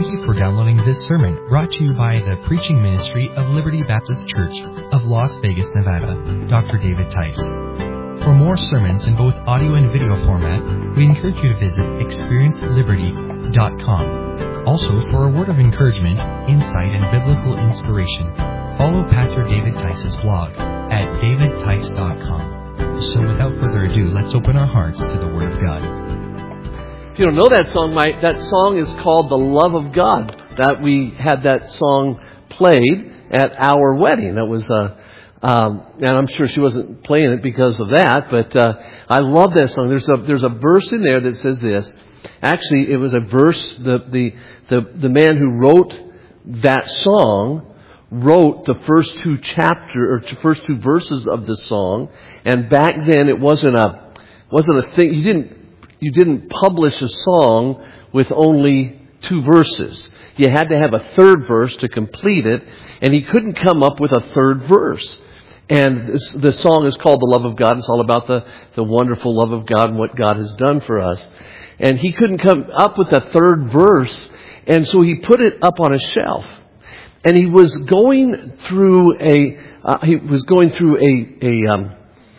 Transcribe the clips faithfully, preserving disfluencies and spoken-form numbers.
Thank you for downloading this sermon brought to you by the preaching ministry of Liberty Baptist Church of Las Vegas, Nevada, Doctor David Tice. For more sermons in both audio and video format, we encourage you to visit experience liberty dot com. Also, for a word of encouragement, insight, and biblical inspiration, follow Pastor David Tice's blog at david tice dot com. So without further ado, let's open our hearts to the Word of God. If you don't know that song, my, that song is called The Love of God. That we had that song played at our wedding. That was, uh, um, and I'm sure she wasn't playing it because of that, but uh, I love that song. There's a there's a verse in there that says this. Actually, it was a verse. The the the the man who wrote that song wrote the first two chapter or first two verses of the song, and back then it wasn't a wasn't a thing. You didn't. You didn't publish a song with only two verses. You had to have a third verse to complete it, and he couldn't come up with a third verse. And this, the song is called The Love of God. It's all about the, the wonderful love of God and what God has done for us. And he couldn't come up with a third verse, and so he put it up on a shelf. And he was going through a uh, he was going through a a um,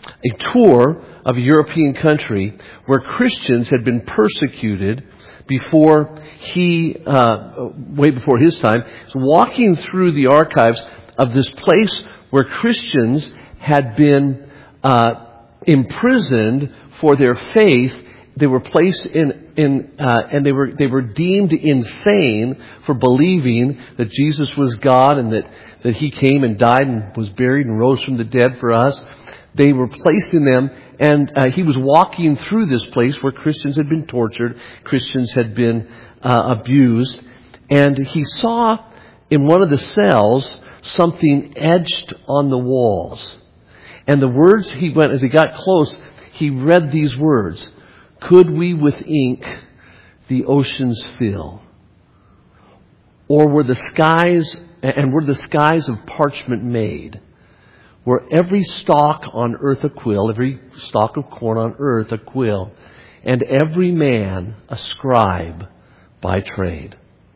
a tour of a European country where Christians had been persecuted before he, uh, way before his time, walking through the archives of this place where Christians had been uh, imprisoned for their faith. They were placed in, in uh, and they were they were deemed insane for believing that Jesus was God and that, that He came and died and was buried and rose from the dead for us. They were placed in them, and uh, he was walking through this place where Christians had been tortured, Christians had been uh, abused, and he saw in one of the cells something etched on the walls. And the words he went, as he got close, he read these words: "Could we with ink the oceans fill? Or were the skies, and were the skies of parchment made? Were every stalk on earth a quill, every stalk of corn on earth a quill, and every man a scribe by trade."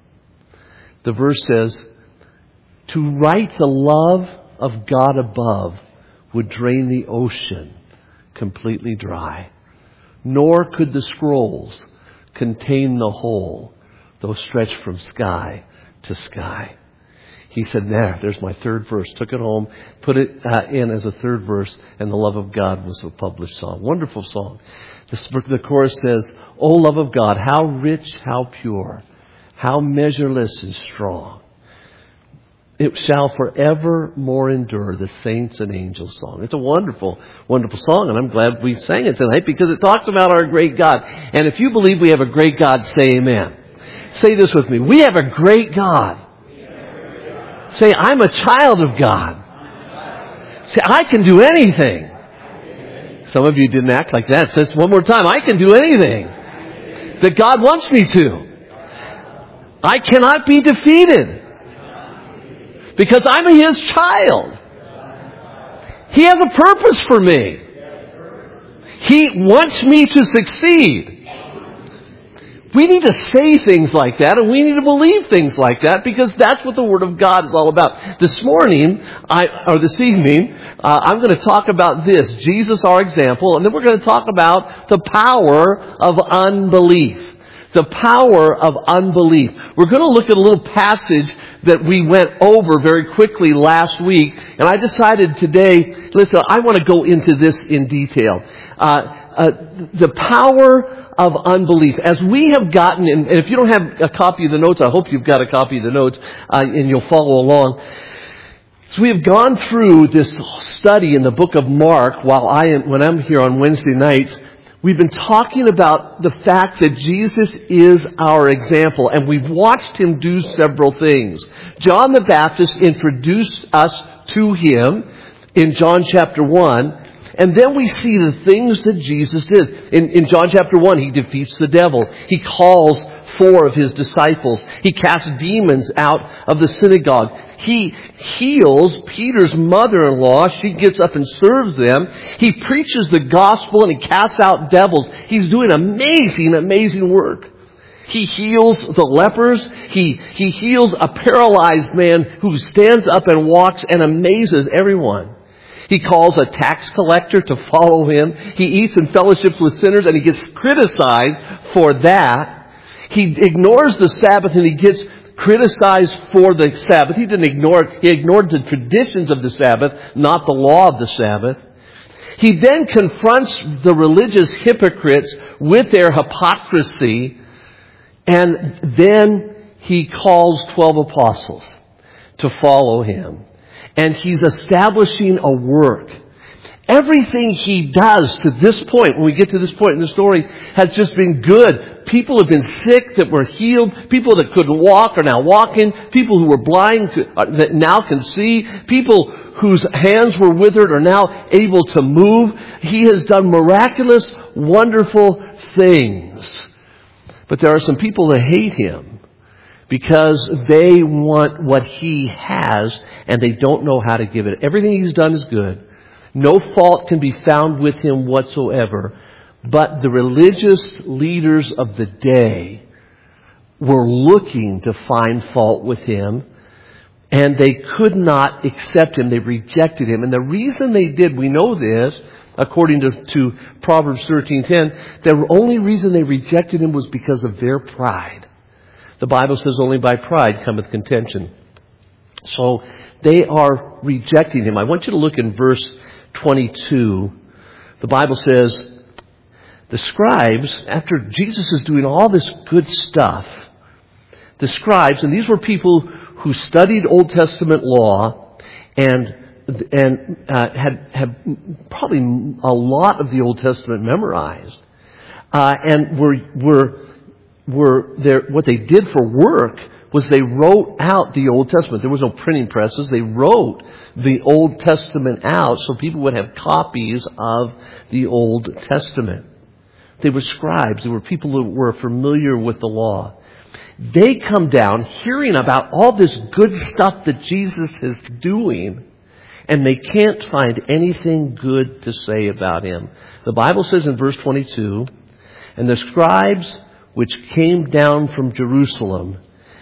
The verse says, "To write the love of God above would drain the ocean completely dry, nor could the scrolls contain the whole, though stretched from sky to sky." He said, there, there's my third verse. Took it home, put it uh, in as a third verse, and The Love of God was a published song. Wonderful song. The, the chorus says, "O love of God, how rich, how pure, how measureless and strong. It shall forevermore endure, the saints and angels' song." It's a wonderful, wonderful song, and I'm glad we sang it tonight because it talks about our great God. And if you believe we have a great God, say amen. Say this with me. We have a great God. Say, I'm a child of God. Say, I can do anything. Some of you didn't act like that. Say one more time. I can do anything that God wants me to. I cannot be defeated because I'm His child. He has a purpose for me. He wants me to succeed. We need to say things like that, and we need to believe things like that, because that's what the Word of God is all about. This morning, I, or this evening, uh, I'm going to talk about this, Jesus, our example, and then we're going to talk about the power of unbelief. The power of unbelief. We're going to look at a little passage that we went over very quickly last week, and I decided today, listen, I want to go into this in detail. Uh, uh, the power of unbelief. As we have gotten, and if you don't have a copy of the notes, I hope you've got a copy of the notes, uh, and you'll follow along. So we have gone through this study in the book of Mark while I am, when I'm here on Wednesday nights. We've been talking about the fact that Jesus is our example, and we've watched Him do several things. John the Baptist introduced us to Him in John chapter one, and then we see the things that Jesus did. In, in John chapter one, He defeats the devil. He calls four of His disciples. He casts demons out of the synagogue. He heals Peter's mother-in-law. She gets up and serves them. He preaches the gospel and He casts out devils. He's doing amazing, amazing work. He heals the lepers. He, he heals a paralyzed man who stands up and walks and amazes everyone. He calls a tax collector to follow him. He eats and fellowships with sinners, and he gets criticized for that. He ignores the Sabbath, and he gets criticized for the Sabbath. He didn't ignore it. He ignored the traditions of the Sabbath, not the law of the Sabbath. He then confronts the religious hypocrites with their hypocrisy, and then he calls twelve apostles to follow him. And he's establishing a work. Everything he does to this point, when we get to this point in the story, has just been good. People have been sick that were healed. People that couldn't walk are now walking. People who were blind that now can see. People whose hands were withered are now able to move. He has done miraculous, wonderful things. But there are some people that hate him because they want what he has and they don't know how to give it. Everything he's done is good. No fault can be found with him whatsoever. But the religious leaders of the day were looking to find fault with him, and they could not accept him. They rejected him. And the reason they did, we know this, according to, to Proverbs thirteen ten, the only reason they rejected him was because of their pride. The Bible says only by pride cometh contention. So they are rejecting him. I want you to look in verse twenty-two. The Bible says, the scribes, after Jesus is doing all this good stuff, the scribes, and these were people who studied Old Testament law and and uh, had had probably a lot of the Old Testament memorized, uh, and were were were there. What they did for work was they wrote out the Old Testament. There was no printing presses. They wrote the Old Testament out so people would have copies of the Old Testament. They were scribes. They were people who were familiar with the law. They come down hearing about all this good stuff that Jesus is doing, and they can't find anything good to say about him. The Bible says in verse twenty-two, and the scribes which came down from Jerusalem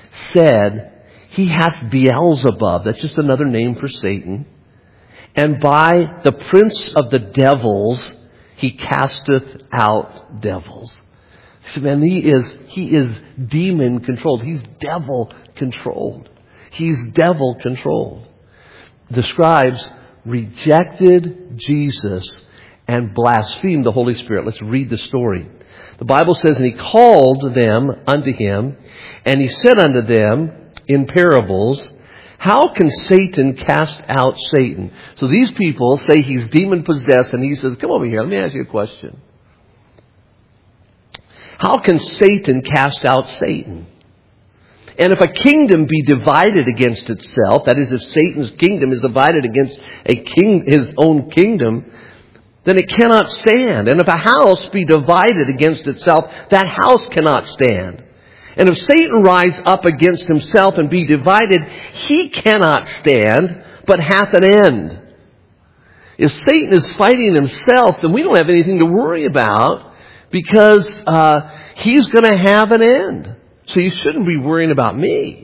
said, he hath Beelzebub, that's just another name for Satan, and by the prince of the devils he casteth out devils. He said, man, he is, he is demon controlled. He's devil controlled. He's devil controlled. The scribes rejected Jesus and blasphemed the Holy Spirit. Let's read the story. The Bible says, and he called them unto him, and he said unto them in parables, how can Satan cast out Satan? So these people say he's demon-possessed, and he says, come over here, let me ask you a question. How can Satan cast out Satan? And if a kingdom be divided against itself, that is, if Satan's kingdom is divided against a king, his own kingdom, then it cannot stand. And if a house be divided against itself, that house cannot stand. And if Satan rise up against himself and be divided, he cannot stand, but hath an end. If Satan is fighting himself, then we don't have anything to worry about, because uh, he's going to have an end. So you shouldn't be worrying about me.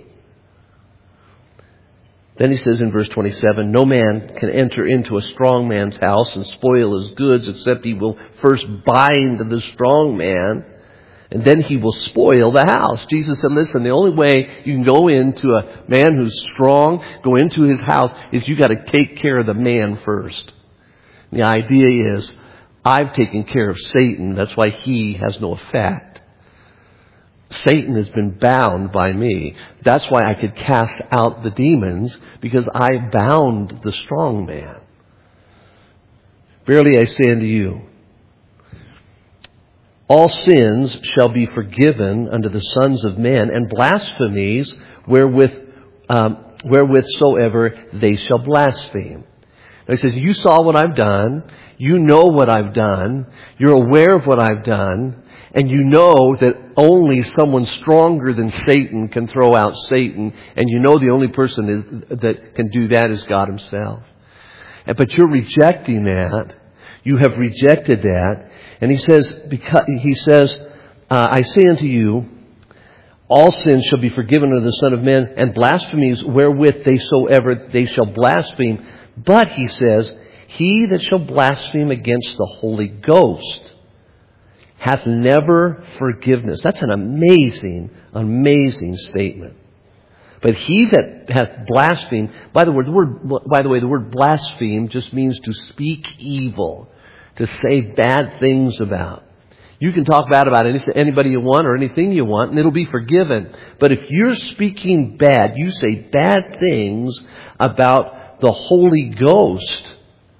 Then he says in verse twenty-seven, no man can enter into a strong man's house and spoil his goods, except he will first bind the strong man, and then he will spoil the house. Jesus said, listen, the only way you can go into a man who's strong, go into his house, is you got to take care of the man first. The idea is, I've taken care of Satan, that's why he has no effect. Satan has been bound by me. That's why I could cast out the demons, because I bound the strong man. Verily I say unto you, all sins shall be forgiven unto the sons of men, and blasphemies wherewith um, wherewith soever they shall blaspheme. Now he says, you saw what I've done, you know what I've done, you're aware of what I've done, and you know that only someone stronger than Satan can throw out Satan, and you know the only person that can do that is God himself. But you're rejecting that. You have rejected that. And he says, because he says, uh, I say unto you, all sins shall be forgiven unto the Son of Man, and blasphemies wherewith they soever they shall blaspheme. But, he says, he that shall blaspheme against the Holy Ghost hath never forgiveness. That's an amazing, amazing statement. But he that hath blasphemed, by the word, the word, by the way, the word blaspheme just means to speak evil, to say bad things about. You can talk bad about anybody you want or anything you want, and it'll be forgiven. But if you're speaking bad, you say bad things about the Holy Ghost,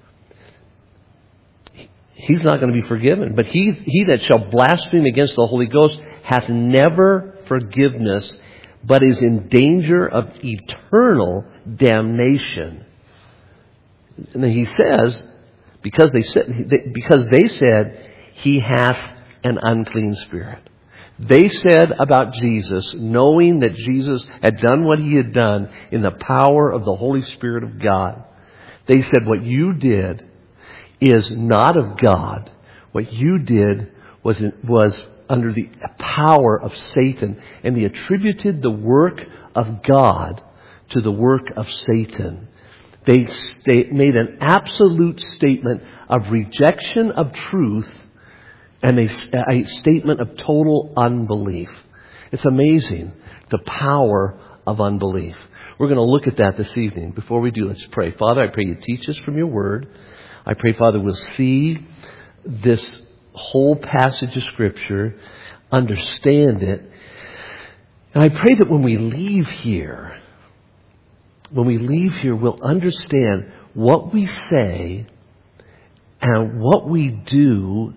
he's not going to be forgiven. But he, he that shall blaspheme against the Holy Ghost hath never forgiveness, but is in danger of eternal damnation. And then he says, because they said, because they said, he hath an unclean spirit. They said about Jesus, knowing that Jesus had done what he had done in the power of the Holy Spirit of God, they said, what you did is not of God. What you did was, was under the power of Satan. And they attributed the work of God to the work of Satan. They state, made an absolute statement of rejection of truth and a, a statement of total unbelief. It's amazing, the power of unbelief. We're going to look at that this evening. Before we do, let's pray. Father, I pray you teach us from your word. I pray, Father, we'll see this whole passage of Scripture, understand it. And I pray that when we leave here, when we leave here, we'll understand what we say and what we do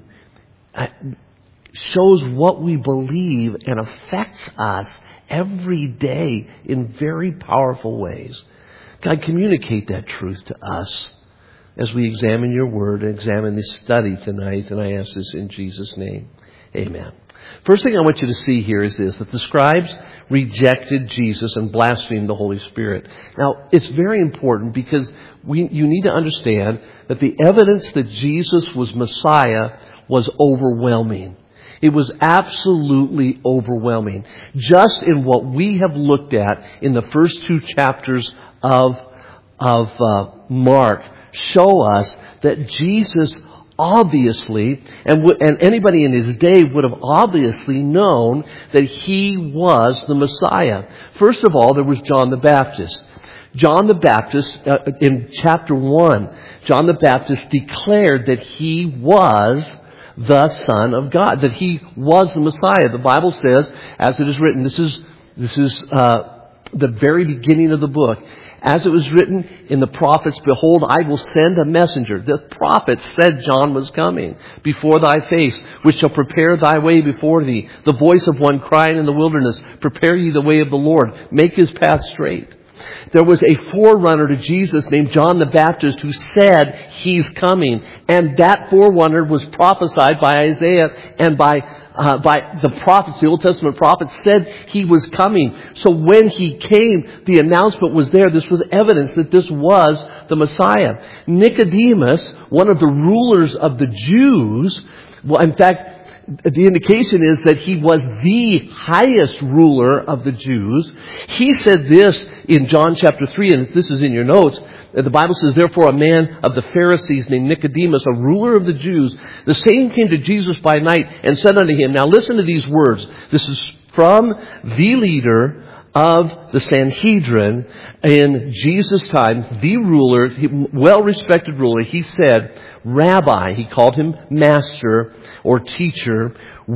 shows what we believe and affects us every day in very powerful ways. God, communicate that truth to us as we examine your word and examine this study tonight. And I ask this in Jesus' name. Amen. First thing I want you to see here is this, that the scribes rejected Jesus and blasphemed the Holy Spirit. Now, it's very important because we, you need to understand that the evidence that Jesus was Messiah was overwhelming. It was absolutely overwhelming. Just in what we have looked at in the first two chapters of, of uh, Mark show us that Jesus obviously, and, w- and anybody in his day would have obviously known that he was the Messiah. First of all, there was John the Baptist. John the Baptist, uh, in chapter one, John the Baptist declared that he was the Son of God, that he was the Messiah. The Bible says, as it is written, this is, this is uh, the very beginning of the book. As it was written in the prophets, behold, I will send a messenger. The prophets said John was coming before thy face, which shall prepare thy way before thee. The voice of one crying in the wilderness, prepare ye the way of the Lord, make his path straight. There was a forerunner to Jesus named John the Baptist who said he's coming. And that forerunner was prophesied by Isaiah and by uh, by the prophets. The Old Testament prophets said he was coming. So when he came, the announcement was there. This was evidence that this was the Messiah. Nicodemus, one of the rulers of the Jews, well, in fact, the indication is that he was the highest ruler of the Jews. He said this in John chapter three, and this is in your notes. The Bible says, therefore a man of the Pharisees named Nicodemus, a ruler of the Jews, the same came to Jesus by night and said unto him, now listen to these words. This is from the leader of the Sanhedrin in Jesus' time, the ruler, well-respected ruler. He said, Rabbi, he called him master or teacher,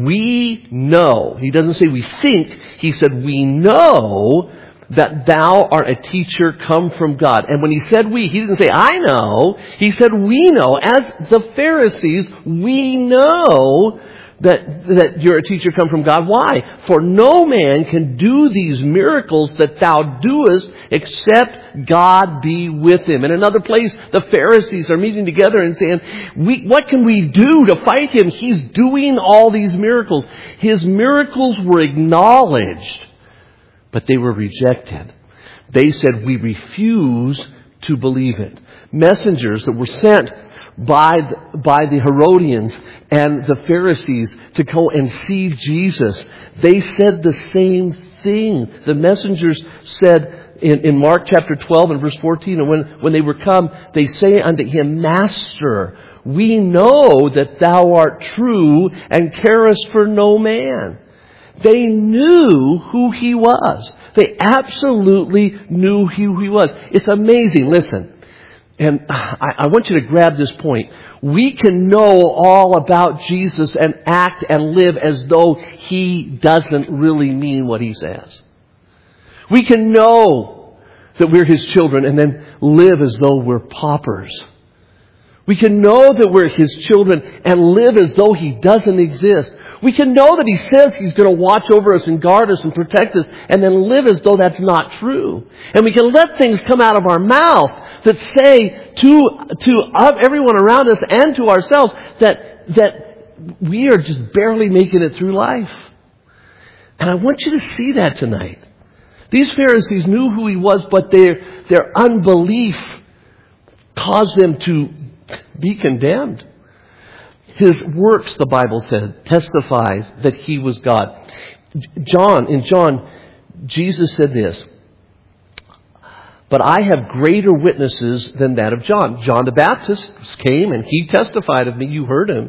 we know, he doesn't say we think, he said we know that thou art a teacher come from God. And when he said we, he didn't say I know, he said we know. As the Pharisees, we know that, that you're a teacher come from God. Why? For no man can do these miracles that thou doest except God be with him. In another place, the Pharisees are meeting together and saying, we, what can we do to fight him? He's doing all these miracles. His miracles were acknowledged, but they were rejected. They said, we refuse to believe it. Messengers that were sent by the, by the Herodians and the Pharisees to go and see Jesus, They said the same thing. The messengers said in, in Mark chapter twelve and verse fourteen, and when, when they were come, they say unto him, Master, we know that thou art true and carest for no man. They knew who he was. They absolutely knew who he was. It's amazing. Listen. And I, I want you to grab this point. We can know all about Jesus and act and live as though he doesn't really mean what he says. We can know that we're his children and then live as though we're paupers. We can know that we're his children and live as though he doesn't exist. We can know that he says he's going to watch over us and guard us and protect us and then live as though that's not true. And we can let things come out of our mouth that say to to everyone around us and to ourselves that that we are just barely making it through life. And I want you to see that tonight. These Pharisees knew who he was, but their their unbelief caused them to be condemned. His works, the Bible said, testifies that he was God. John, in John, Jesus said this, but I have greater witnesses than that of John. John the Baptist came and he testified of me. You heard him.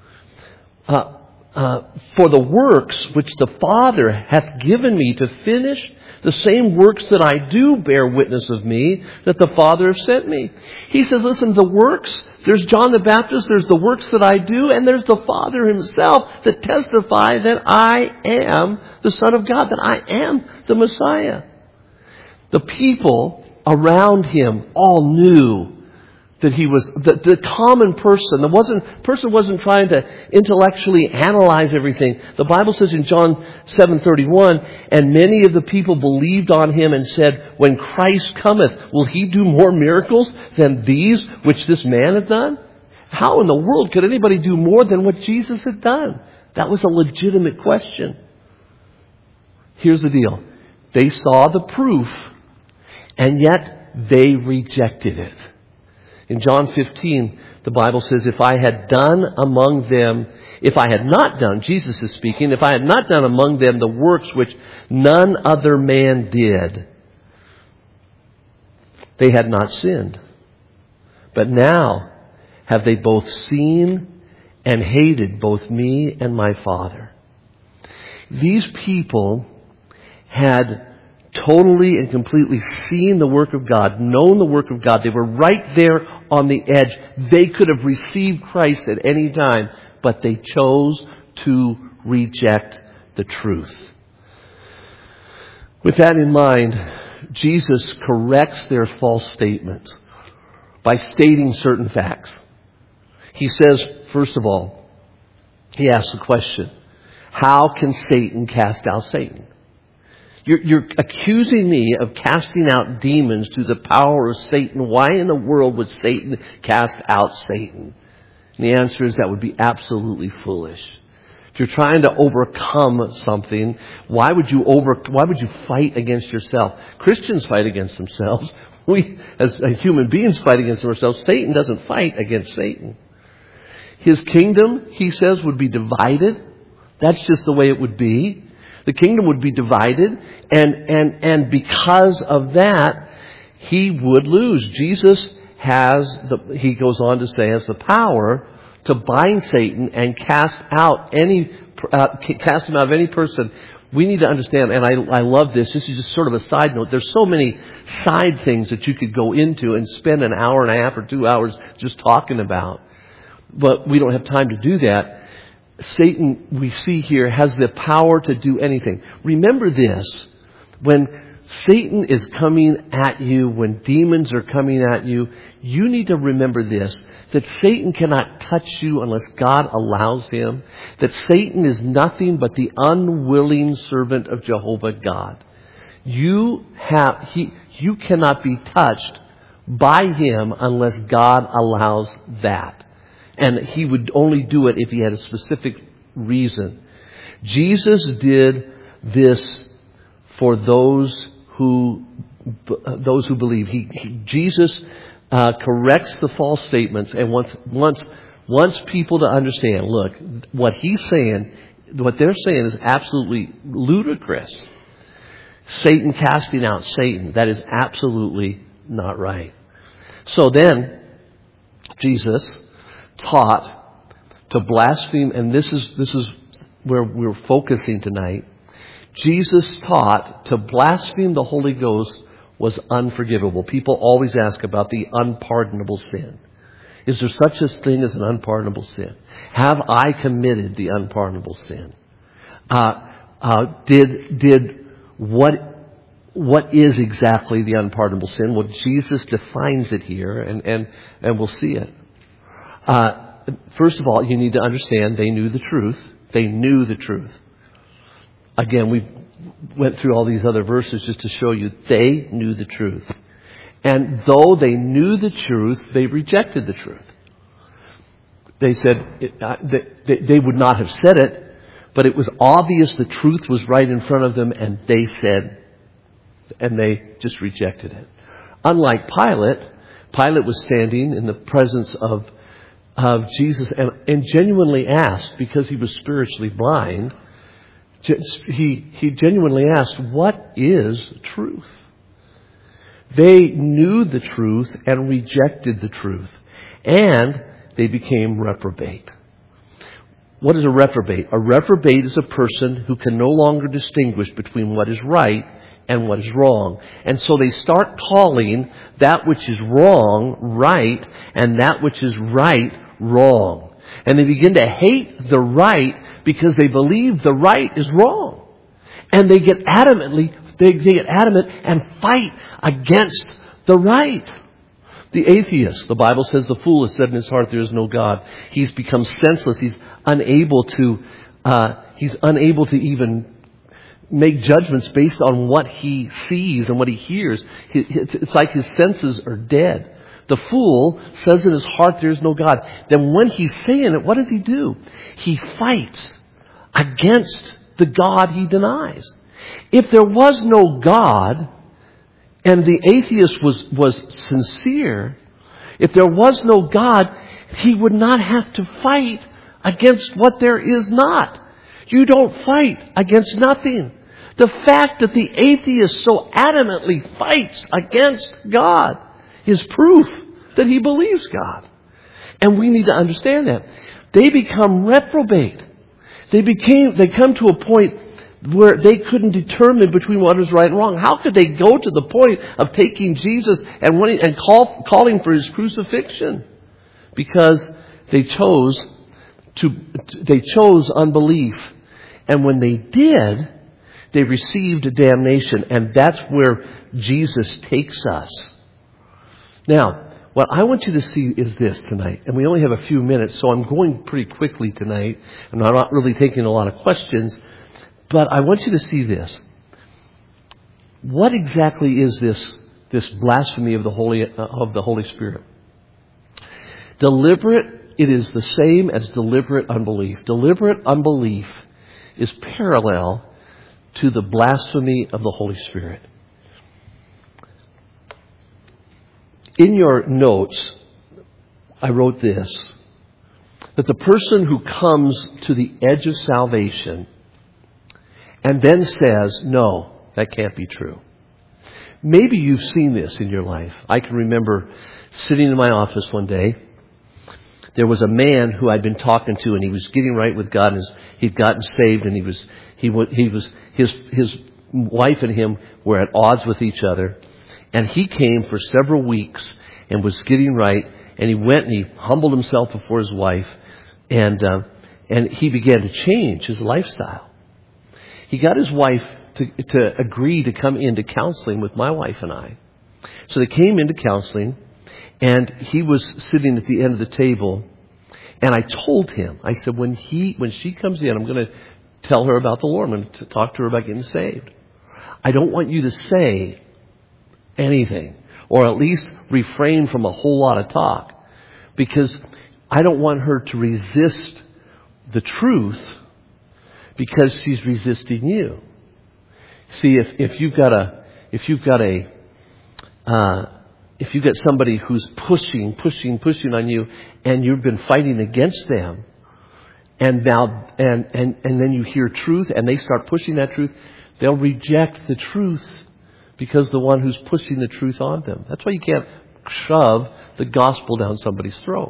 Uh, uh, for the works which the Father hath given me to finish, the same works that I do bear witness of me, that the Father hath sent me. He said, listen, the works, there's John the Baptist, there's the works that I do, and there's the Father himself that testify that I am the Son of God, that I am the Messiah. The people around him all knew that he was the, the common person. The wasn't person wasn't trying to intellectually analyze everything. The Bible says in John seven thirty-one, and many of the people believed on him and said, when Christ cometh, will he do more miracles than these which this man hath done? How in the world could anybody do more than what Jesus had done? That was a legitimate question. Here's the deal. They saw the proof, and yet they rejected it. In John fifteen, the Bible says, if I had done among them, if I had not done, Jesus is speaking, if I had not done among them the works which none other man did, they had not sinned. But now have they both seen and hated both me and my Father. These people had totally and completely seen the work of God, known the work of God. They were right there on the edge. They could have received Christ at any time, but they chose to reject the truth. With that in mind, Jesus corrects their false statements by stating certain facts. He says, first of all, he asks the question, how can Satan cast out Satan? You're, you're accusing me of casting out demons through the power of Satan. Why in the world would Satan cast out Satan? And the answer is that would be absolutely foolish. If you're trying to overcome something, why would you over? Why would you fight against yourself? Christians fight against themselves. We, as human beings, fight against ourselves. Satan doesn't fight against Satan. His kingdom, he says, would be divided. That's just the way it would be. The kingdom would be divided, and, and, and because of that, he would lose. Jesus has, the, he goes on to say, has the power to bind Satan and cast out any, uh, cast him out of any person. We need to understand, and I, I love this, this is just sort of a side note, there's so many side things that you could go into and spend an hour and a half or two hours just talking about. But we don't have time to do that. Satan, we see here, has the power to do anything. Remember this, when Satan is coming at you, when demons are coming at you, you need to remember this, that Satan cannot touch you unless God allows him, that Satan is nothing but the unwilling servant of Jehovah God. You have, he, you cannot be touched by him unless God allows that. And he would only do it if he had a specific reason. Jesus did this for those who those who believe. He, he Jesus uh, corrects the false statements and wants wants wants people to understand. Look, what he's saying what they're saying is absolutely ludicrous. Satan casting out Satan. That is absolutely not right. So then, Jesus taught to blaspheme, and this is this is where we're focusing tonight. Jesus taught to blaspheme the Holy Ghost was unforgivable. People always ask about the unpardonable sin. Is there such a thing as an unpardonable sin? Have I committed the unpardonable sin? Uh, uh, did did what what is exactly the unpardonable sin? Well, Jesus defines it here, and and and we'll see it. Uh, first of all, you need to understand they knew the truth. They knew the truth. Again, we went through all these other verses just to show you they knew the truth. And though they knew the truth, they rejected the truth. They said, it, uh, they, they would not have said it, but it was obvious the truth was right in front of them, and they said, and they just rejected it. Unlike Pilate, Pilate was standing in the presence of, of Jesus and, and genuinely asked, because he was spiritually blind, he, he genuinely asked, what is truth? They knew the truth and rejected the truth. And they became reprobate. What is a reprobate? A reprobate is a person who can no longer distinguish between what is right and what is wrong. And so they start calling that which is wrong right and that which is right wrong. And they begin to hate the right because they believe the right is wrong. And they get adamantly They, they get adamant and fight against the right. The atheist, the Bible says the fool has said in his heart there is no God. He's become senseless. He's unable to, uh, he's unable to even make judgments based on what he sees and what he hears. It's like his senses are dead. The fool says in his heart there is no God. Then when he's saying it, what does he do? He fights against the God he denies. If there was no God, and the atheist was, was sincere, if there was no God, he would not have to fight against what there is not. You don't fight against nothing. The fact that the atheist so adamantly fights against God is proof that he believes God. And we need to understand that. They become reprobate. They became, they come to a point where they couldn't determine between what is right and wrong. How could they go to the point of taking Jesus and wanting, and call, calling for his crucifixion? Because they chose to, they chose unbelief. And when they did, they received damnation. And that's where Jesus takes us. Now, what I want you to see is this tonight. And we only have a few minutes, so I'm going pretty quickly tonight. And I'm not really taking a lot of questions. But I want you to see this. What exactly is this, this blasphemy of the Holy, uh, of the Holy Spirit? Deliberate, it is the same as deliberate unbelief. Deliberate unbelief is parallel to the blasphemy of the Holy Spirit. In your notes, I wrote this, that the person who comes to the edge of salvation and then says, no, that can't be true. Maybe you've seen this in your life. I can remember sitting in my office one day. There was a man who I'd been talking to, and he was getting right with God, and he'd gotten saved, and he was, he, he was, his, his wife and him were at odds with each other. And he came for several weeks and was getting right, and he went and he humbled himself before his wife, and, uh, and he began to change his lifestyle. He got his wife to, to agree to come into counseling with my wife and I. So they came into counseling, and he was sitting at the end of the table. And I told him, I said, when he, when she comes in, I'm going to tell her about the Lord. I'm going to talk to her about getting saved. I don't want you to say anything, or at least refrain from a whole lot of talk, because I don't want her to resist the truth because she's resisting you. See, if, if you've got a, if you've got a, uh, if you've got somebody who's pushing, pushing, pushing on you, and you've been fighting against them, And now, and, and, and then you hear truth and they start pushing that truth. They'll reject the truth because the one who's pushing the truth on them. That's why you can't shove the gospel down somebody's throat.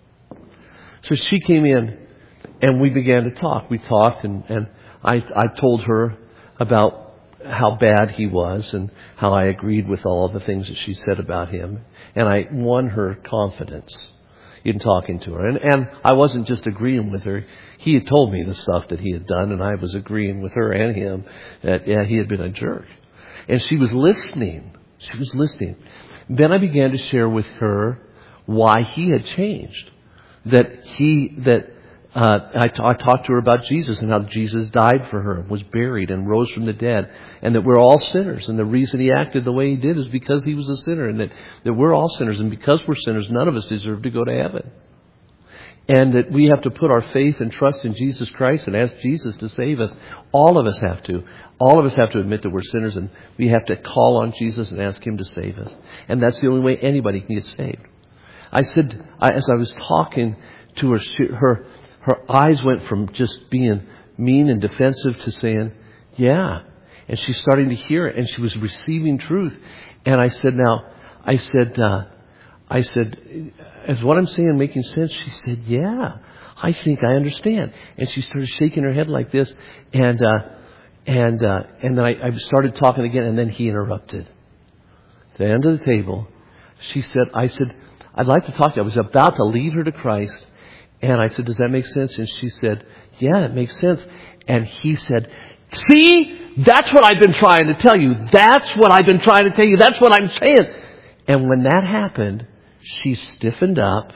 So she came in and we began to talk. We talked and, and I, I told her about how bad he was and how I agreed with all the things that she said about him. And I won her confidence in talking to her. And, and I wasn't just agreeing with her. He had told me the stuff that he had done, and I was agreeing with her and him that yeah, he had been a jerk. And she was listening. She was listening. Then I began to share with her why he had changed. That he, that uh, I, t- I talked to her about Jesus and how Jesus died for her, was buried and rose from the dead, and that we're all sinners. And the reason he acted the way he did is because he was a sinner, and that, that we're all sinners. And because we're sinners, none of us deserve to go to heaven. And that we have to put our faith and trust in Jesus Christ and ask Jesus to save us. All of us have to. All of us have to admit that we're sinners, and we have to call on Jesus and ask him to save us. And that's the only way anybody can get saved. I said, I, as I was talking to her, she, her, her eyes went from just being mean and defensive to saying, yeah. And she's starting to hear it, and she was receiving truth. And I said, now, I said, uh, I said, is what I'm saying making sense? She said, yeah, I think I understand. And she started shaking her head like this. And, uh, and, uh, and then I, I started talking again, and then he interrupted. At the end of the table, she said, I said, I'd like to talk to you. I was about to lead her to Christ. And I said, does that make sense? And she said, yeah, it makes sense. And he said, see, that's what I've been trying to tell you. That's what I've been trying to tell you. That's what I'm saying. And when that happened, she stiffened up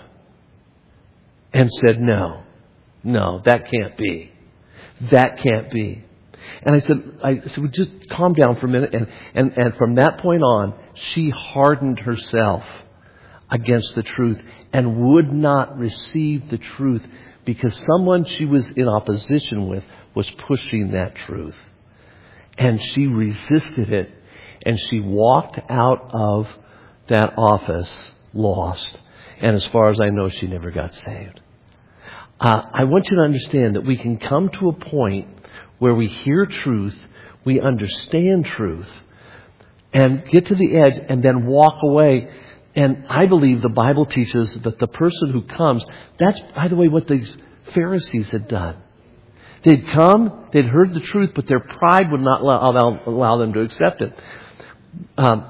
and said, no, no, that can't be. That can't be. And I said, I said, well, just calm down for a minute. And, and, and from that point on, she hardened herself against the truth and would not receive the truth because someone she was in opposition with was pushing that truth. And she resisted it, and she walked out of that office lost. And as far as I know, she never got saved. Uh, I want you to understand that we can come to a point where we hear truth, we understand truth, and get to the edge and then walk away. And I believe the Bible teaches that the person who comes, that's, by the way, what these Pharisees had done. They'd come, they'd heard the truth, but their pride would not allow, allow them to accept it. Um,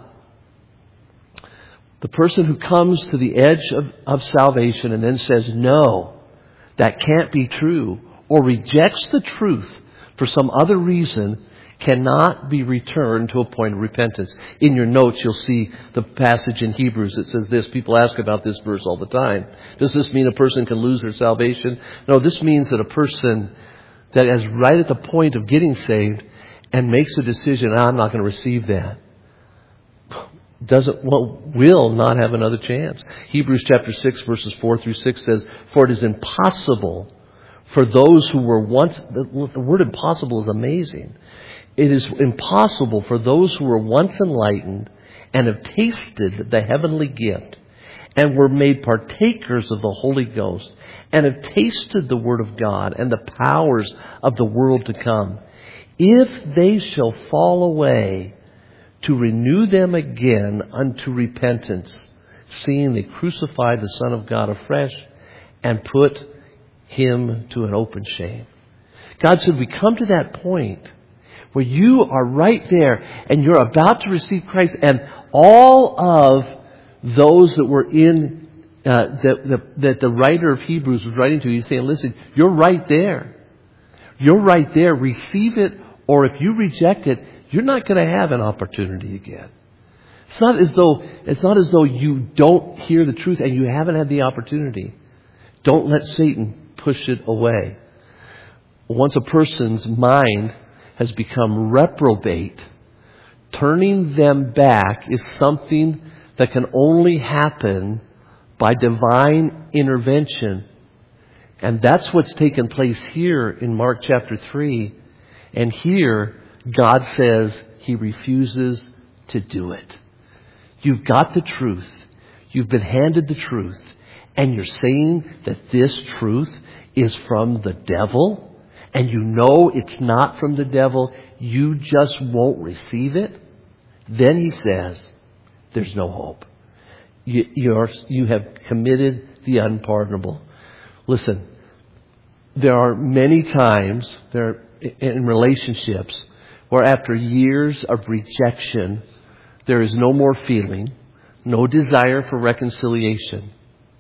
the person who comes to the edge of, of salvation and then says, no, that can't be true, or rejects the truth for some other reason, cannot be returned to a point of repentance. In your notes, you'll see the passage in Hebrews that says this. People ask about this verse all the time. Does this mean a person can lose their salvation? No, this means that a person that is right at the point of getting saved and makes a decision, I'm not going to receive that, doesn't, well, will not have another chance. Hebrews chapter six, verses four through six says, for it is impossible for those who were once, the, the word impossible is amazing. It is impossible for those who were once enlightened and have tasted the heavenly gift and were made partakers of the Holy Ghost and have tasted the Word of God and the powers of the world to come, if they shall fall away, to renew them again unto repentance, seeing they crucified the Son of God afresh and put him to an open shame. God said, we come to that point where you are right there and you're about to receive Christ, and all of those that were in, uh, that, that, that the writer of Hebrews was writing to, he's saying, listen, you're right there. You're right there. Receive it, or if you reject it, you're not going to have an opportunity again. It's not as though, it's not as though you don't hear the truth and you haven't had the opportunity. Don't let Satan push it away. Once a person's mind has become reprobate, turning them back is something that can only happen by divine intervention. And that's what's taken place here in Mark chapter three. And here, God says He refuses to do it. You've got the truth. You've been handed the truth. And you're saying that this truth is from the devil, and you know it's not from the devil, you just won't receive it, then he says, there's no hope. You, you're, you have committed the unpardonable. Listen, there are many times there in relationships where after years of rejection, there is no more feeling, no desire for reconciliation.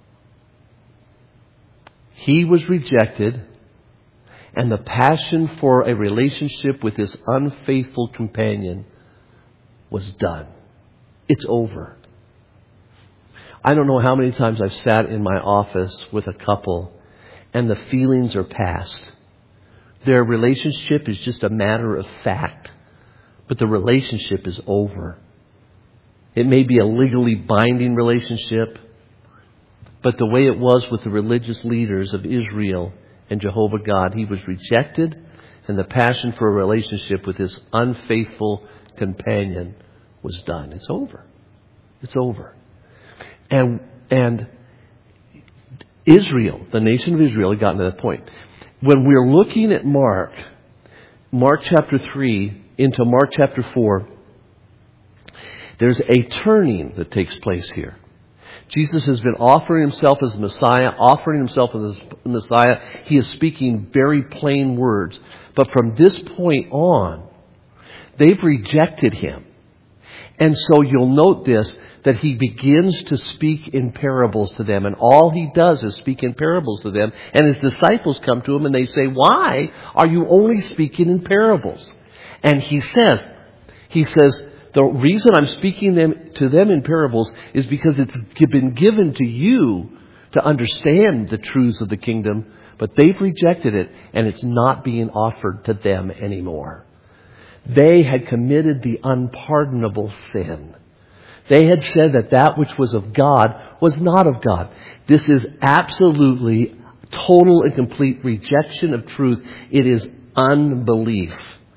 He was rejected, and the passion for a relationship with his unfaithful companion was done. It's over. I don't know how many times I've sat in my office with a couple and the feelings are past. Their relationship is just a matter of fact, but the relationship is over. It may be a legally binding relationship, but the way it was with the religious leaders of Israel and Jehovah God, he was rejected, and the passion for a relationship with his unfaithful companion was done. It's over. It's over. And and Israel, the nation of Israel, had gotten to that point. When we're looking at Mark, Mark chapter three into Mark chapter four, there's a turning that takes place here. Jesus has been offering himself as Messiah, offering himself as Messiah. He is speaking very plain words. But from this point on, they've rejected him. And so you'll note this, that he begins to speak in parables to them. And all he does is speak in parables to them. And his disciples come to him and they say, why are you only speaking in parables? And he says, he says, the reason I'm speaking them to them in parables is because it's been given to you to understand the truths of the kingdom, but they've rejected it and it's not being offered to them anymore. They had committed the unpardonable sin. They had said that that which was of God was not of God. This is absolutely total and complete rejection of truth. It is unbelief.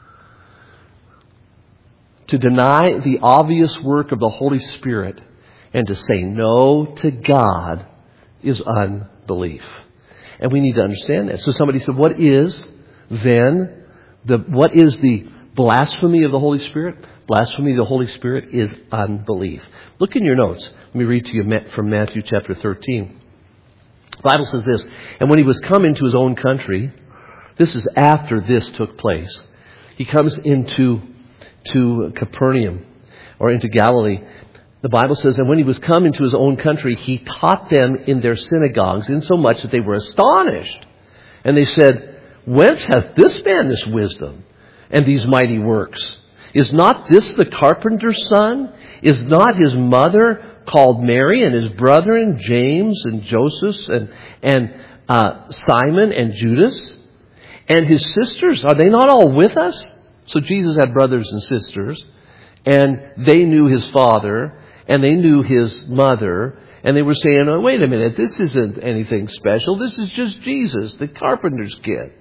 To deny the obvious work of the Holy Spirit and to say no to God is unbelief. And we need to understand that. So somebody said, what is then the, what is the blasphemy of the Holy Spirit? Blasphemy of the Holy Spirit is unbelief. Look in your notes. Let me read to you from Matthew chapter thirteen. The Bible says this, and when he was come into his own country, this is after this took place. He comes into to Capernaum or into Galilee. The Bible says, and when he was come into his own country, he taught them in their synagogues, insomuch that they were astonished. And they said, whence hath this man this wisdom and these mighty works? Is not this the carpenter's son? Is not his mother called Mary, and his brethren James and Joseph and, and uh, Simon and Judas? And his sisters, are they not all with us? So Jesus had brothers and sisters, and they knew his father, and they knew his mother, and they were saying, oh, wait a minute, this isn't anything special. This is just Jesus, the carpenter's kid.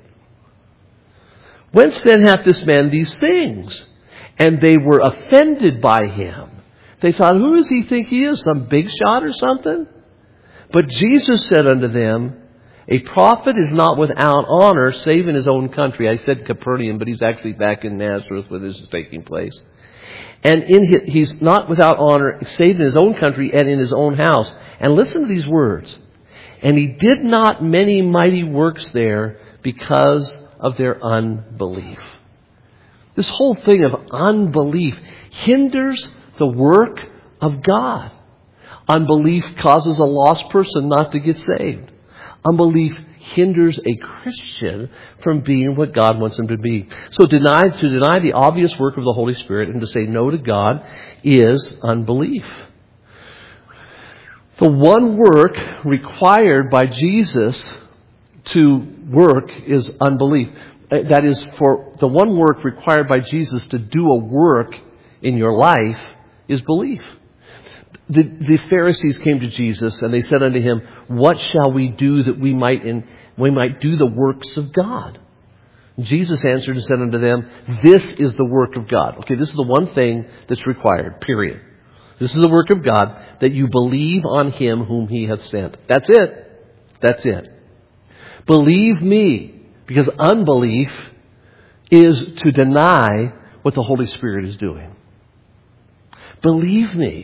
Whence then hath this man these things? And they were offended by him. They thought, who does he think he is? Some big shot or something? But Jesus said unto them, a prophet is not without honor, save in his own country. I said Capernaum, but he's actually back in Nazareth where this is taking place. And in his, he's not without honor, save in his own country and in his own house. And listen to these words. And he did not many mighty works there because of their unbelief. This whole thing of unbelief hinders the work of God. Unbelief causes a lost person not to get saved. Unbelief hinders a Christian from being what God wants him to be. So deny, to deny the obvious work of the Holy Spirit and to say no to God is unbelief. The one work required by Jesus to work is unbelief. That is, for the one work required by Jesus to do a work in your life is belief. The, the Pharisees came to Jesus and they said unto him, what shall we do that we might in, we might do the works of God? Jesus answered and said unto them, this is the work of God. Okay, this is the one thing that's required, period. This is the work of God, that you believe on him whom he hath sent. That's it. That's it. Believe me, because unbelief is to deny what the Holy Spirit is doing. Believe me.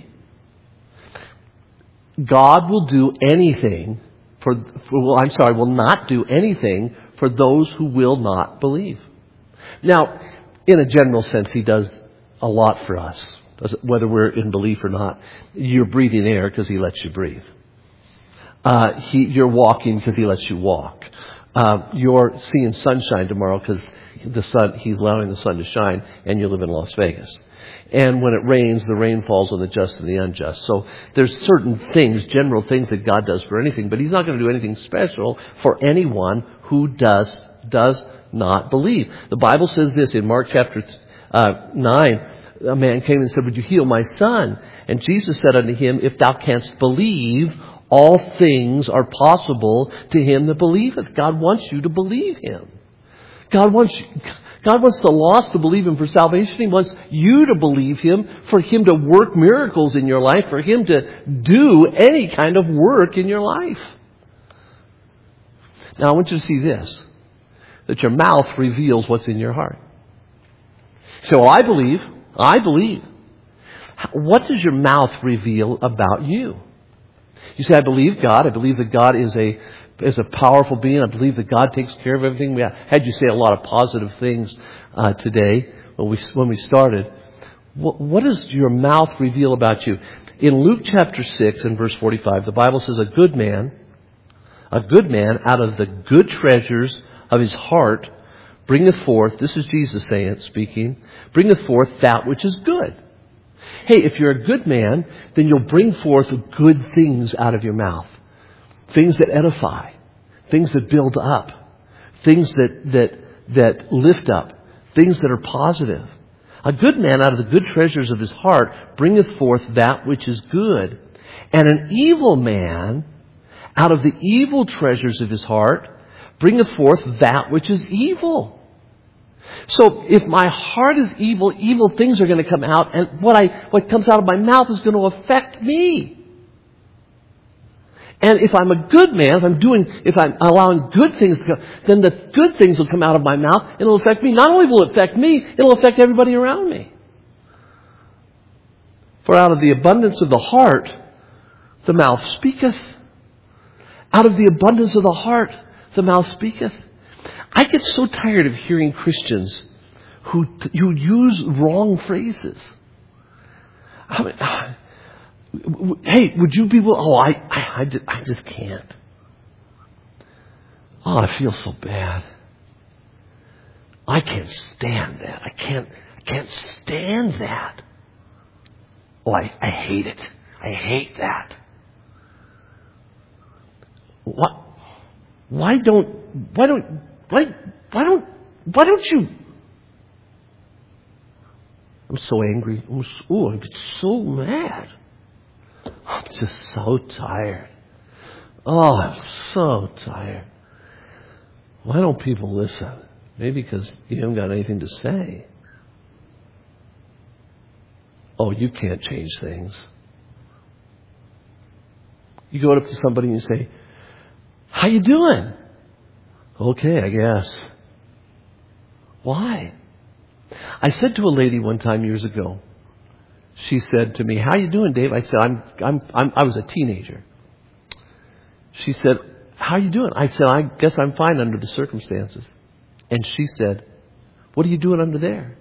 God will do anything for, for well, I'm sorry, will not do anything for those who will not believe. Now, in a general sense, He does a lot for us, whether we're in belief or not. You're breathing air because He lets you breathe. Uh, he, you're walking because He lets you walk. Uh, you're seeing sunshine tomorrow because the sun, He's allowing the sun to shine, and you live in Las Vegas. And when it rains, the rain falls on the just and the unjust. So there's certain things, general things that God does for anything, but He's not going to do anything special for anyone who does does not believe. The Bible says this in Mark chapter uh, nine. A man came and said, "Would you heal my son?" And Jesus said unto him, "If thou canst believe, all things are possible to him that believeth." God wants you to believe Him. God wants you, God wants the lost to believe Him for salvation. He wants you to believe Him, for Him to work miracles in your life, for Him to do any kind of work in your life. Now I want you to see this, that your mouth reveals what's in your heart. So I believe, I believe. What does your mouth reveal about you? You say, I believe God. I believe that God is a is a powerful being. I believe that God takes care of everything. We had you say a lot of positive things uh, today when we when we started. What, what does your mouth reveal about you? In Luke chapter six and verse forty-five, the Bible says, "A good man, a good man out of the good treasures of his heart bringeth forth," this is Jesus saying, speaking, "bringeth forth that which is good." Hey, if you're a good man, then you'll bring forth good things out of your mouth. Things that edify. Things that build up. Things that, that, that lift up. Things that are positive. A good man out of the good treasures of his heart bringeth forth that which is good. And an evil man out of the evil treasures of his heart bringeth forth that which is evil. So if my heart is evil, evil things are going to come out, and what I what comes out of my mouth is going to affect me. And if I'm a good man, if I'm doing, if I'm allowing good things to come, then the good things will come out of my mouth, and it'll affect me. Not only will it affect me, it'll affect everybody around me. For out of the abundance of the heart, the mouth speaketh. Out of the abundance of the heart, the mouth speaketh. I get so tired of hearing Christians who who use wrong phrases. I mean, hey, would you be willing? Oh, I, I, I, just, I just can't. Oh, I feel so bad. I can't stand that. I can't, I can't stand that. Oh, I, I hate it. I hate that. What? Why don't? Why don't? Why? Why don't? Why don't you? I'm so angry. I'm so, oh, I'm so mad. I'm just so tired. Oh, I'm so tired. Why don't people listen? Maybe because you haven't got anything to say. Oh, you can't change things. You go up to somebody and you say, "How you doing?" "Okay, I guess." Why? I said to a lady one time years ago, she said to me, "How you doing, Dave?" I said, I'm, I'm, I'm, I was a teenager. She said, "How you doing?" I said, "I guess I'm fine under the circumstances." And she said, "What are you doing under there?"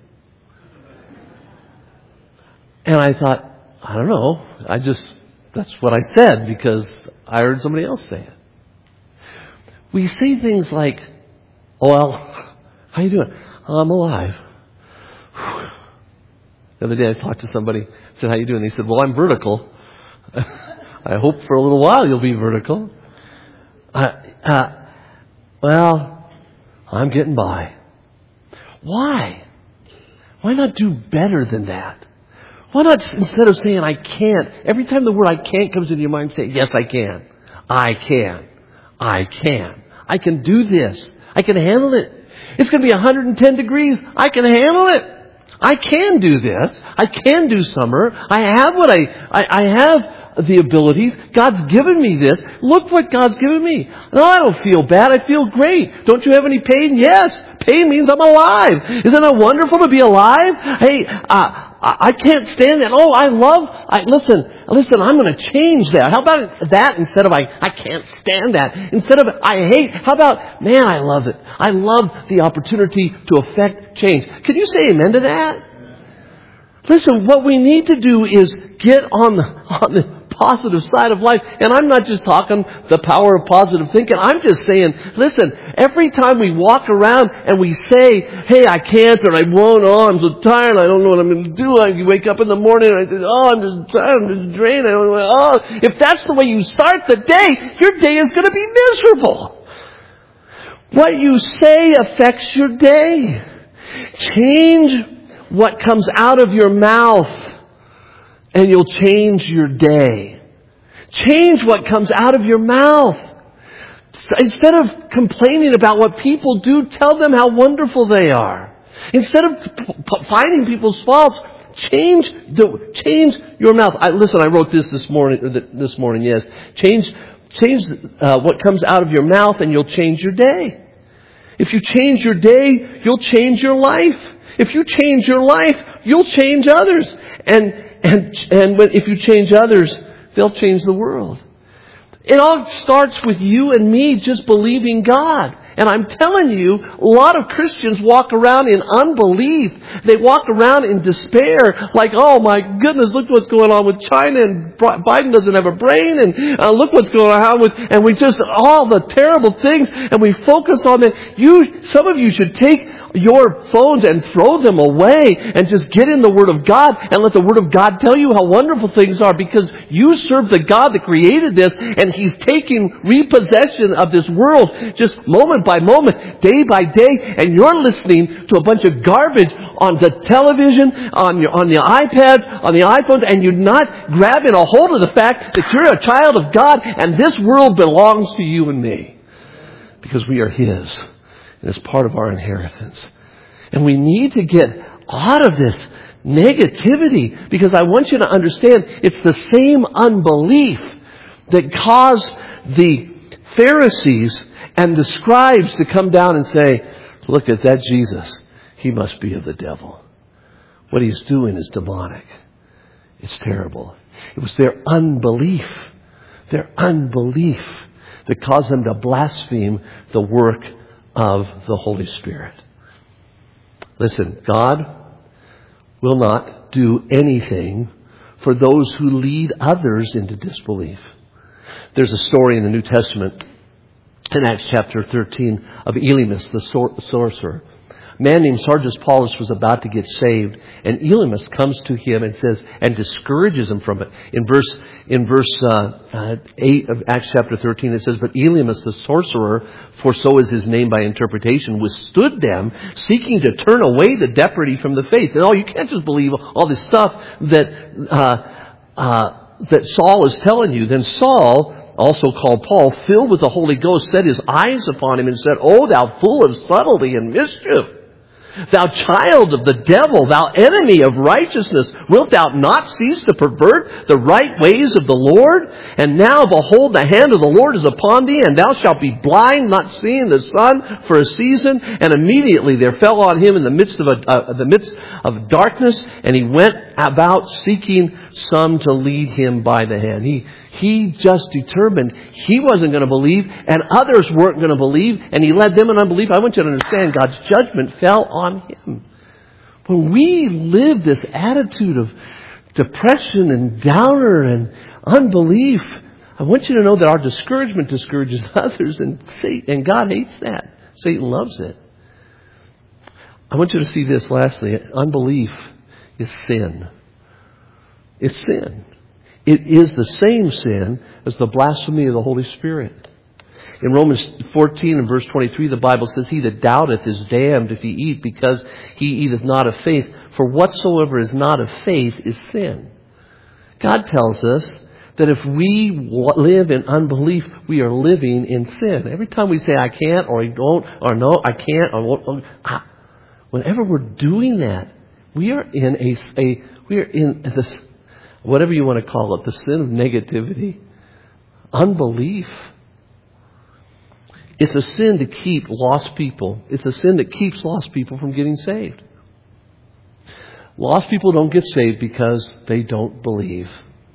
And I thought, I don't know. I just, that's what I said because I heard somebody else say it. We say things like, "Oh, well, how you doing?" "I'm alive." Whew. The other day I talked to somebody, I said, "How you doing?" They said, "Well, I'm vertical." I hope for a little while you'll be vertical. Uh, uh, well, I'm getting by. Why? Why not do better than that? Why not, instead of saying "I can't," every time the word "I can't" comes into your mind, say, "Yes, I can. I can. I can. I can do this. I can handle it. It's going to be one hundred ten degrees. I can handle it. I can do this. I can do summer. I have what I, I, I have the abilities. God's given me this. Look what God's given me. No, I don't feel bad. I feel great. Don't you have any pain? Yes. Pain means I'm alive. Isn't it wonderful to be alive? Hey, uh, I can't stand that. Oh, I love, I, listen, listen, I'm going to change that. How about that instead of I, I can't stand that? Instead of I hate, how about, man, I love it. I love the opportunity to affect change. Can you say amen to that? Listen, what we need to do is get on the, on the positive side of life. And I'm not just talking the power of positive thinking. I'm just saying, listen, every time we walk around and we say, hey, I can't or I won't, oh, I'm so tired, I don't know what I'm going to do. I wake up in the morning and I say, oh, I'm just tired, I'm just drained. I don't know. Oh, if that's the way you start the day, your day is going to be miserable. What you say affects your day. Change what comes out of your mouth, and you'll change your day. Change what comes out of your mouth. Instead of complaining about what people do, tell them how wonderful they are. Instead of p- p- finding people's faults, change the change your mouth. I, listen, I wrote this this morning. Or the, this morning, yes. Change change uh, what comes out of your mouth, and you'll change your day. If you change your day, you'll change your life. If you change your life, you'll change others. And and and when, if you change others, they'll change the world. It all starts with you and me just believing God. And I'm telling you, a lot of Christians walk around in unbelief. They walk around in despair, like, oh my goodness, look what's going on with China, and Biden doesn't have a brain, and uh, look what's going on with, and we just, all the terrible things, and we focus on that. You, some of you should take your phones and throw them away and just get in the Word of God and let the Word of God tell you how wonderful things are, because you serve the God that created this, and He's taking repossession of this world just moment by moment, day by day, and you're listening to a bunch of garbage on the television, on your, on the iPads, on the iPhones, and you're not grabbing a hold of the fact that you're a child of God and this world belongs to you and me, because we are His. And it's part of our inheritance. And we need to get out of this negativity, because I want you to understand it's the same unbelief that caused the Pharisees and the scribes to come down and say, look at that Jesus. He must be of the devil. What he's doing is demonic. It's terrible. It was their unbelief, their unbelief that caused them to blaspheme the work of the Holy Spirit. Listen, God will not do anything for those who lead others into disbelief. There's a story in the New Testament in Acts chapter thirteen of Elymas, the sor- sorcerer. A man named Sergius Paulus was about to get saved, and Elymas comes to him and says, and discourages him from it. In verse in verse uh, uh, eight of Acts chapter thirteen, it says, but Elymas the sorcerer, for so is his name by interpretation, withstood them, seeking to turn away the depravity from the faith. And oh, you can't just believe all this stuff that uh, uh, that Saul is telling you. Then Saul, also called Paul, filled with the Holy Ghost, set his eyes upon him and said, O thou full of subtlety and mischief, thou child of the devil, thou enemy of righteousness, wilt thou not cease to pervert the right ways of the Lord? And now, behold, the hand of the Lord is upon thee, and thou shalt be blind, not seeing the sun for a season. And immediately there fell on him in the midst of a, uh, the midst of darkness, and he went about seeking some to lead him by the hand. He he just determined he wasn't going to believe, and others weren't going to believe, and he led them in unbelief. I want you to understand, God's judgment fell on him. When we live this attitude of depression and downer and unbelief, I want you to know that our discouragement discourages others, and Satan, and God hates that. Satan loves it. I want you to see this lastly. Unbelief is sin. It's sin. It is the same sin as the blasphemy of the Holy Spirit. In Romans fourteen and verse twenty-three, the Bible says, he that doubteth is damned if he eat, because he eateth not of faith. For whatsoever is not of faith is sin. God tells us that if we live in unbelief, we are living in sin. Every time we say, I can't, or I don't, or no, I can't, or won't, ah, whenever we're doing that, we are in a, a we are in this, whatever you want to call it, the sin of negativity, unbelief. It's a sin to keep lost people. It's a sin that keeps lost people from getting saved. Lost people don't get saved because they don't believe.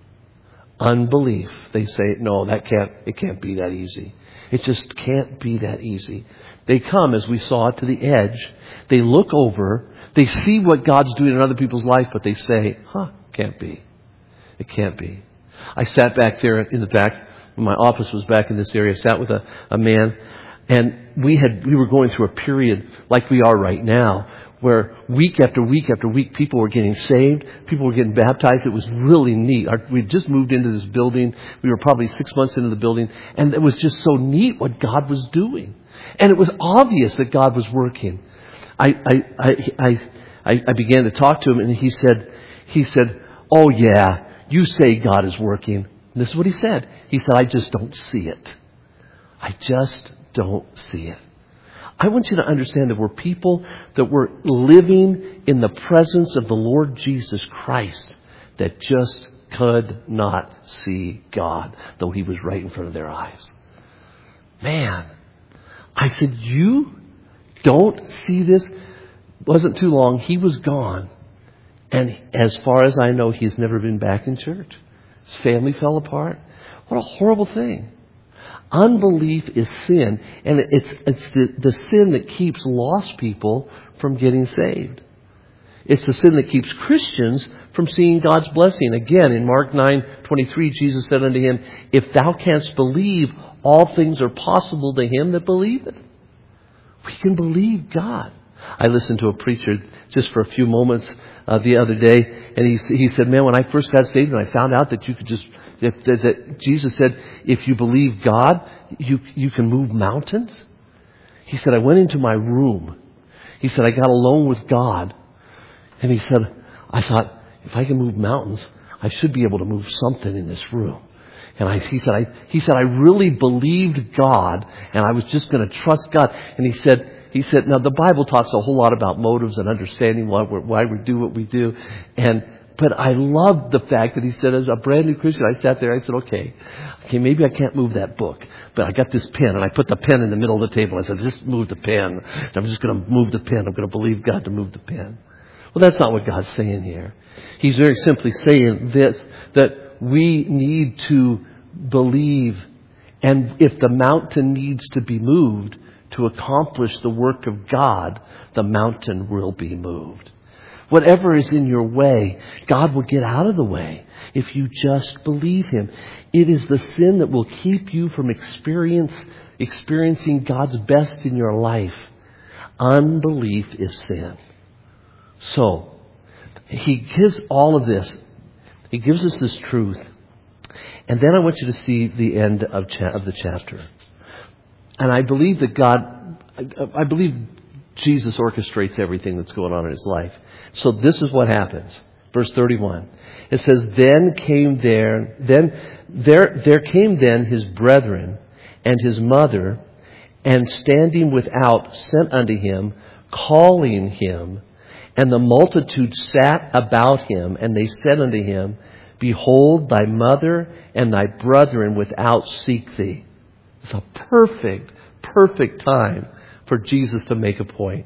Unbelief. They say, no, that can't, it can't be that easy. It just can't be that easy. They come, as we saw, to the edge. They look over. They see what God's doing in other people's life, but they say, huh, can't be. It can't be. I sat back there in the back. My office was back in this area. I sat with a, a man, and we had we were going through a period like we are right now, where week after week after week, people were getting saved. People were getting baptized. It was really neat. Our, we just moved into this building. We were probably six months into the building. And it was just so neat what God was doing. And it was obvious that God was working. I, I, I, I, I began to talk to him, and he said, he said, oh yeah, you say God is working. And this is what he said. He said, I just don't see it. I just don't see it. I want you to understand that we're people that were living in the presence of the Lord Jesus Christ that just could not see God, though He was right in front of their eyes. Man, I said, you don't see this? Wasn't too long. He was gone. And as far as I know, he's never been back in church. His family fell apart. What a horrible thing. Unbelief is sin, and it's it's the, the sin that keeps lost people from getting saved. It's the sin that keeps Christians from seeing God's blessing. Again, in Mark nine twenty-three, Jesus said unto him, if thou canst believe, all things are possible to him that believeth. We can believe God. I listened to a preacher just for a few moments uh, the other day, and he he said, man, when I first got saved and I found out that you could just If, that Jesus said, if you believe God, you you can move mountains. He said, I went into my room. He said, I got alone with God. And he said, I thought, if I can move mountains, I should be able to move something in this room. And I, he said, I, he said, I really believed God, and I was just going to trust God. And he said, he said, now the Bible talks a whole lot about motives and understanding why, we're, why we do what we do. And But I loved the fact that he said, as a brand new Christian, I sat there, I said, okay, okay, maybe I can't move that book, but I got this pen, and I put the pen in the middle of the table. I said, just move the pen. I'm just going to move the pen. I'm going to believe God to move the pen. Well, that's not what God's saying here. He's very simply saying this, that we need to believe, and if the mountain needs to be moved to accomplish the work of God, the mountain will be moved. Whatever is in your way, God will get out of the way if you just believe Him. It is the sin that will keep you from experience, experiencing God's best in your life. Unbelief is sin. So, He gives all of this. He gives us this truth. And then I want you to see the end of, cha- of the chapter. And I believe that God, I, I believe Jesus orchestrates everything that's going on in His life. So this is what happens. Verse thirty-one. It says, Then came there, then there, there came then his brethren and his mother, and standing without sent unto him, calling him. And the multitude sat about him, and they said unto him, Behold, thy mother and thy brethren without seek thee. It's a perfect, perfect time for Jesus to make a point.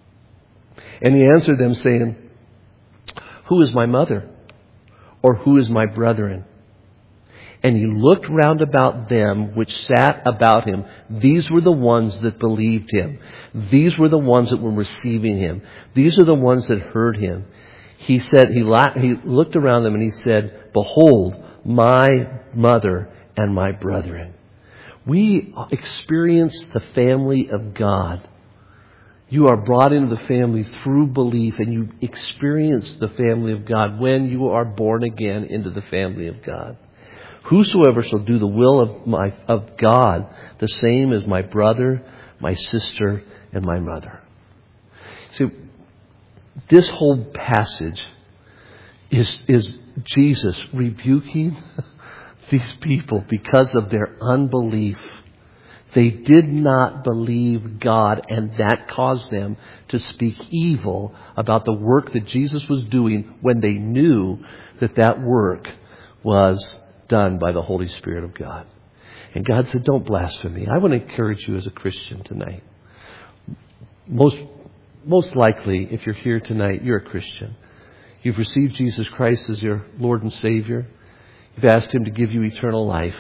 And He answered them, saying, Who is my mother? Or who is my brethren? And He looked round about them which sat about Him. These were the ones that believed Him. These were the ones that were receiving Him. These are the ones that heard Him. He said, He, la- he looked around them and He said, Behold, my mother and my brethren. We experience the family of God. You are brought into the family through belief, and you experience the family of God when you are born again into the family of God. Whosoever shall do the will of my of God, the same as my brother, my sister, and my mother. See, this whole passage is, is Jesus rebuking these people because of their unbelief. They did not believe God, and that caused them to speak evil about the work that Jesus was doing when they knew that that work was done by the Holy Spirit of God. And God said, don't blaspheme me. I want to encourage you as a Christian tonight. Most, most likely, if you're here tonight, you're a Christian. You've received Jesus Christ as your Lord and Savior. You've asked Him to give you eternal life.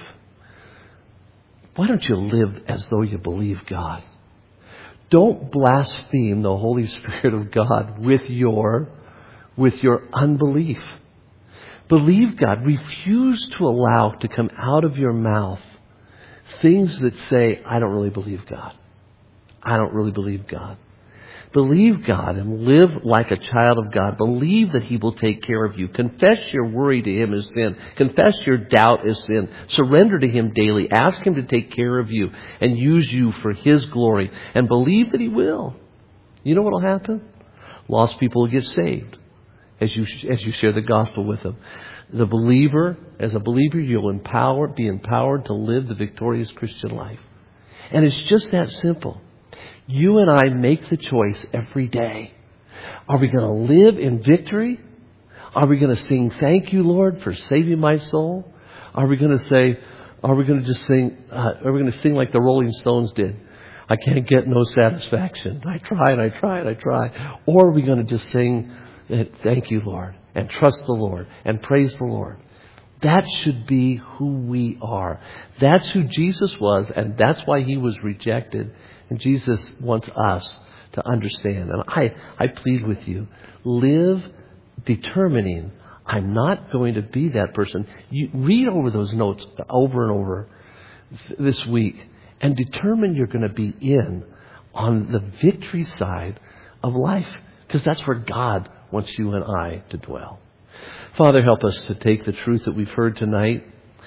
Why don't you live as though you believe God? Don't blaspheme the Holy Spirit of God with your, with your unbelief. Believe God. Refuse to allow to come out of your mouth things that say, I don't really believe God. I don't really believe God. Believe God and live like a child of God. Believe that He will take care of you. Confess your worry to Him as sin. Confess your doubt as sin. Surrender to Him daily. Ask Him to take care of you and use you for His glory. And believe that He will. You know what will happen? Lost people will get saved as you as you share the gospel with them. The believer, as a believer, you'll empower, be empowered to live the victorious Christian life. And it's just that simple. You and I make the choice every day. Are we going to live in victory? Are we going to sing, thank you, Lord, for saving my soul? Are we going to say, are we going to just sing, uh, are we going to sing like the Rolling Stones did? I can't get no satisfaction. I try and I try and I try. Or are we going to just sing, thank you, Lord, and trust the Lord and praise the Lord? That should be who we are. That's who Jesus was, and that's why He was rejected. And Jesus wants us to understand. And I, I plead with you, live determining, I'm not going to be that person. You read over those notes over and over this week and determine you're going to be in on the victory side of life, because that's where God wants you and I to dwell. Father, help us to take the truth that we've heard tonight.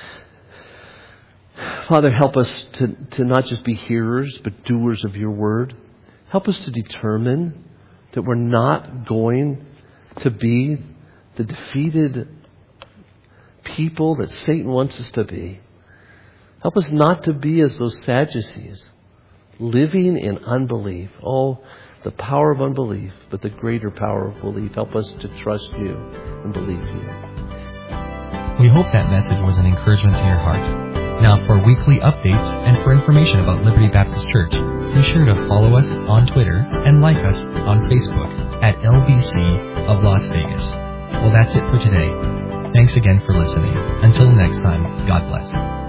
Father, help us to, to not just be hearers, but doers of your word. Help us to determine that we're not going to be the defeated people that Satan wants us to be. Help us not to be as those Sadducees, living in unbelief. Oh, the power of unbelief, but the greater power of belief. Help us to trust you and believe you. We hope that message was an encouragement to your heart. Now, for weekly updates and for information about Liberty Baptist Church, be sure to follow us on Twitter and like us on Facebook at L B C of Las Vegas. Well, that's it for today. Thanks again for listening. Until next time, God bless.